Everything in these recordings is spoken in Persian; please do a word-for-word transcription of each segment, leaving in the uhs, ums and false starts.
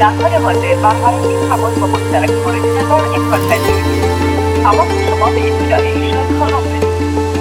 در حال حاضر برقراری تماس با مشترک مورد نظر امکان پذیر نیست. تماس شما به اطلاع ایشان خواهم رسید.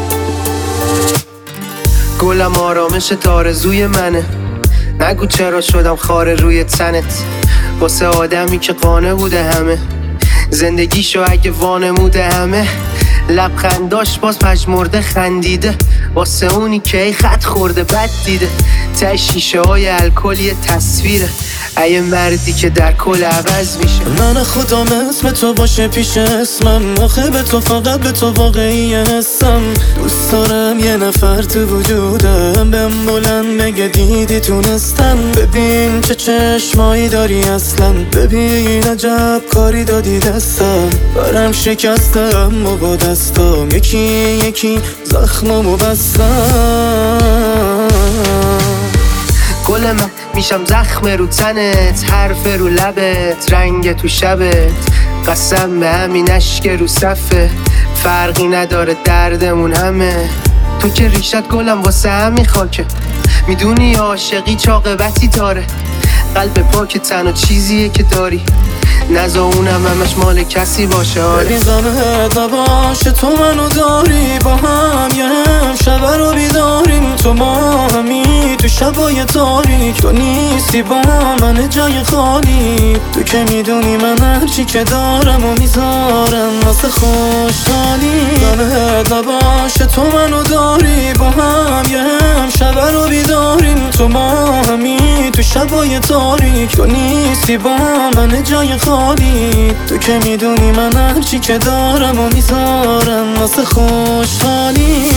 گلم آرامش تارزوی منه، نگو چرا شدم خاره روی تنت. واسه آدمی که قانه بوده همه زندگیشو اگه وانموده همه، لبخنداش باز پژمرده خندیده، واسه اونی که ای خط خورده بد دیده. ته شیشه های الکل یه تصویره، ای مردی که در کل عوض میشه. من خودم اسم تو باشه پیش اسمم، آخه به تو فقط به تو واقعی هستم. دوست دارم یه نفر تو وجودم بهم بلند بگه دیدی تونستم. ببین چه چشمایی داری اصلا، ببین عجب کاری دادی دستم. برم شکستم و با دستم یکی یکی زخممو بستم. گل من میشم زخم رو تنت، حرف رو لبت، رنگ تو شبت. قسم به همین اشک رو صفه، فرقی نداره دردمون همه. تو که ریشت گلم واسه همین خاکه، میدونی عاشقی چه عاقبتی داره. قلب پاک تنها چیزیه که داری، نزا اونم همش مال کسی باشه. آره ببین غمت نباشه، تو منو داری، با هم یه هم شب رو بیداریم. تو ما همی تو شبای تاریک، تو نیستی با من جای خالی. تو که میدونی من هرچی که دارم و میذارم واسه خوشحالی. غمت نباشه، تو منو داری، با هم یه هم شب رو بیداریم. تو ما همی تو شبای تاریک، تو نیستی با من جای خالی. تو که میدونی من هرچی که دارم و میذارم واسه خوشحالی.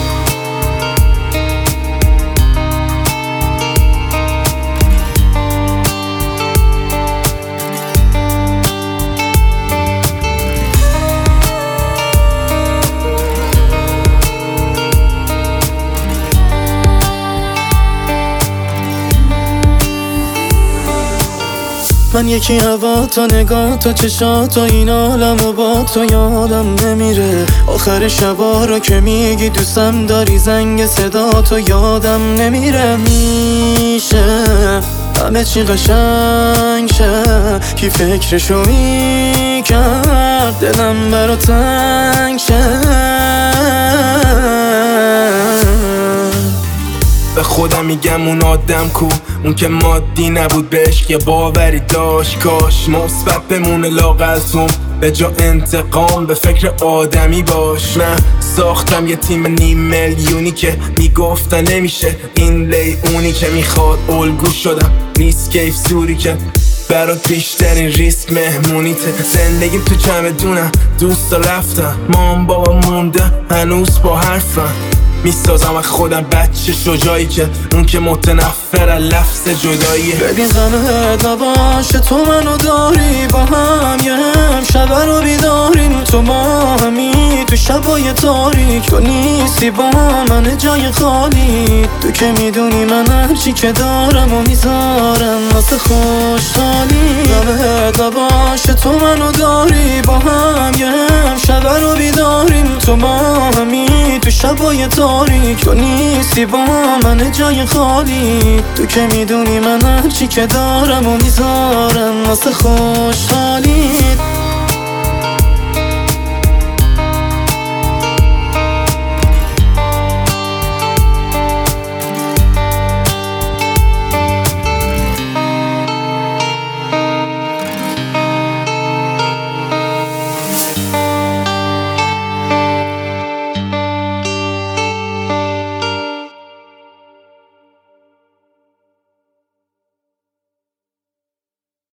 من یکی هوا تا نگاه تا چشات و این عالم و با تو یادم نمیره. آخر شبا رو که میگی دوستم داری، زنگ صدا تو یادم نمیره. میشه همه چی قشنگ شه، کی فکرشو میکرد دلم برا تنگ شه. به خودم میگم اون آدم کو، اون که مادی نبود به عشق یه باوری داشت. کاش مثبت بمونه لاغلتون، به جا انتقام به فکر آدمی باش. من ساختم یه تیم نیم میلیونی که میگفتن نمیشه این لی، اونی که میخواد الگو شدم نیست کیف سوری که برات بیشترین ریسک مهمونیته. زندگیم تو چمدونم، دوستا رفتم، مام بابا مونده هنوز با حرفم. میسازم از خودم بچه شجاعی که اون که متنفر از لفظ جداییه. ببین غمت نباشه، تو منو داری، با هم یه هم شب رو بیداریم. تو ما همی تو شبای تاریک، تو نیستی با من جای خالی. تو که میدونی من هرچی که دارم و میذارم واسه خوشحالی. غمت نباشه، تو منو داری، با هم یه هم شب رو بیداریم. تو ما همی تو شبای تاریک، تو نیستی با من جای خالی. تو که میدونی من هرچی که دارم و میذارم واسه خوشحالی.